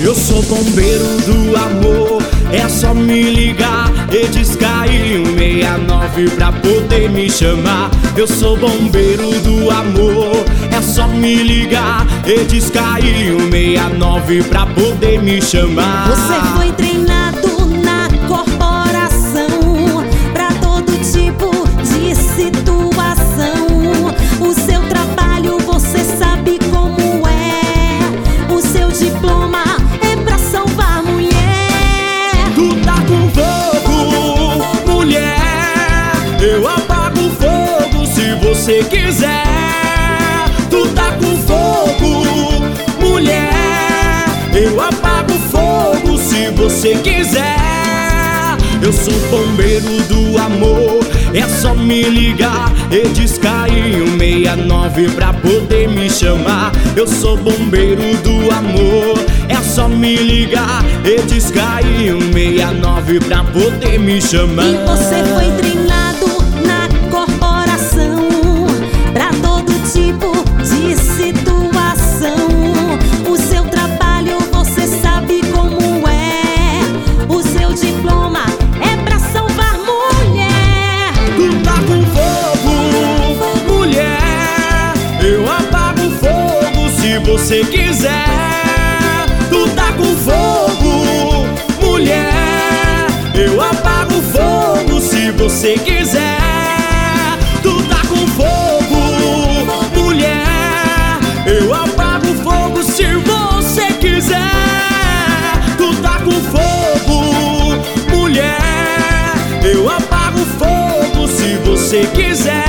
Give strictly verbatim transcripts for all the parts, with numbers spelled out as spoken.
Eu sou bombeiro do amor, é só me ligar e descair um seis nove pra poder me chamar. Eu sou bombeiro do amor, é só me ligar e descair um seis nove pra poder me chamar. Você foi treinado na corporação pra todo tipo de situação. O seu trabalho você sabe como é. O seu diploma é pra salvar mulher. Tu tá com fogo, mulher, eu apago o fogo se você quiser. Tu tá com fogo, mulher, eu apago o fogo se você quiser. Eu sou bombeiro do amor, é só me ligar e descair um seis nove pra poder me chamar. Eu sou bombeiro do amor, é só me ligar e descair um seis nove pra poder me chamar. E você foi treinado na corporação pra todo tipo de situação. O seu trabalho você sabe como é. O seu diploma é pra salvar mulher. Tu tá com fogo, mulher, eu apago o fogo se você quiser. Tu tá com fogo, mulher, eu apago o fogo se você quiser. Tu tá com fogo, mulher, eu apago o fogo se você quiser. Tu tá com fogo, mulher, eu apago o fogo se você quiser.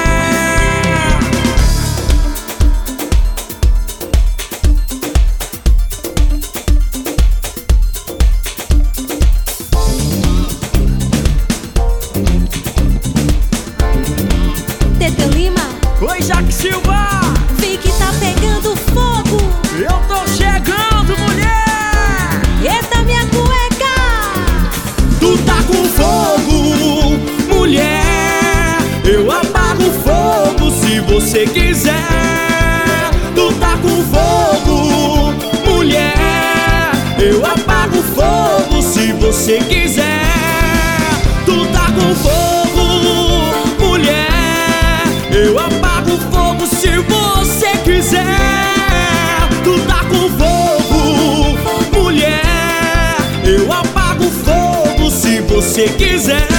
Tete Lima, Oi, Jaque Silva, vi que tá pegando fogo. eu tô chegando, mulher. Eita minha cueca. Tu tá com fogo, mulher, eu apago o fogo se você quiser. Tu tá com fogo, mulher, eu apago o fogo se você quiser. Tu tá com fogo, mulher, eu apago o fogo se você quiser. Tu tá com fogo, mulher, eu apago o fogo se você quiser.